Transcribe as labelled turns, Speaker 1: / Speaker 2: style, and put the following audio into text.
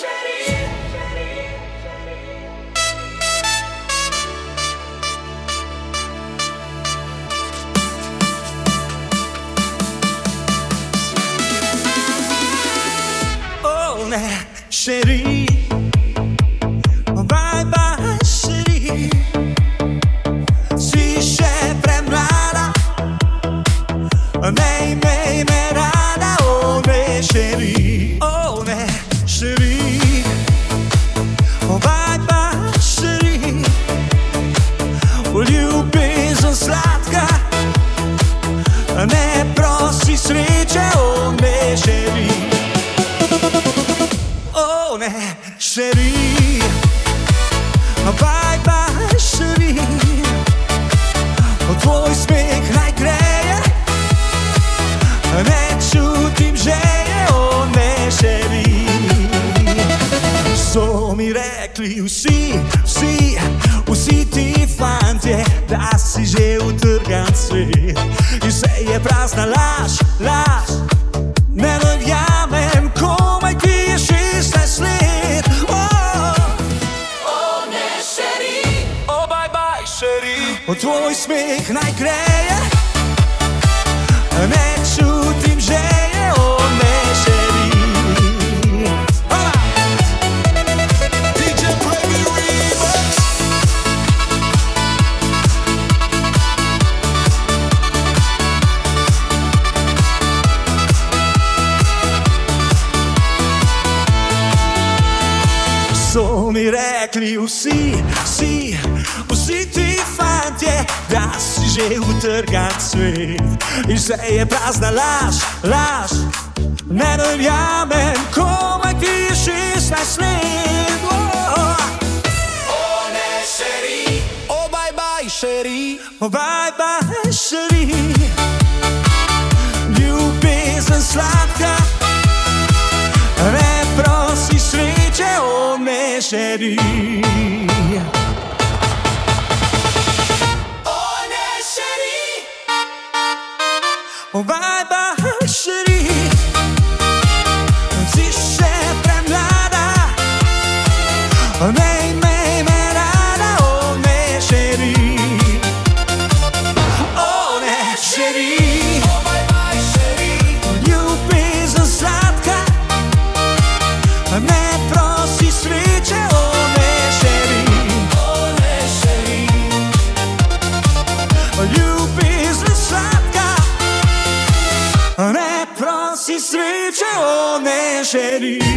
Speaker 1: Chérie, bye bye chérie. Si c'è premrada, nei merada, oh ne chérie, oh ne chérie, bye bye chérie. Ljubezen slatka, ne prosi sreće, oh ne chérie. Oh ne chérie, bye bye chérie. Tvoj smijeh najgreje, ne čutim želje, oh ne chérie. So mi rekli vsi ti fantje, da si že utrgan svet. In vse je prazna laž, ne verjamem, komaj ti je 16 let. Oh ne chérie, oh bye bye chérie. Tvoj smijeh najgreje, ne čutim želje, oh ne chérie. DJ Premi Remix. So mi rekli vsi ti fantje, da si že utrgan svet. In vse je prazna laž, ne verjamem, komaj ti je 16 let. Oh ne chérie, oh bye bye chérie, oh bye bye chérie. Ljubezen slatka, ne prosi sreće, oh ne chérie. Oh bye bye chérie, si c'è premrada, nei merada, oh ne chérie, oh ne chérie, oh bye bye chérie. Ljubezen slatka, ne prosi sreće, oh ne chérie, oh ne chérie. Ljubezen slatka, ne prosi sreće, oh ne chérie.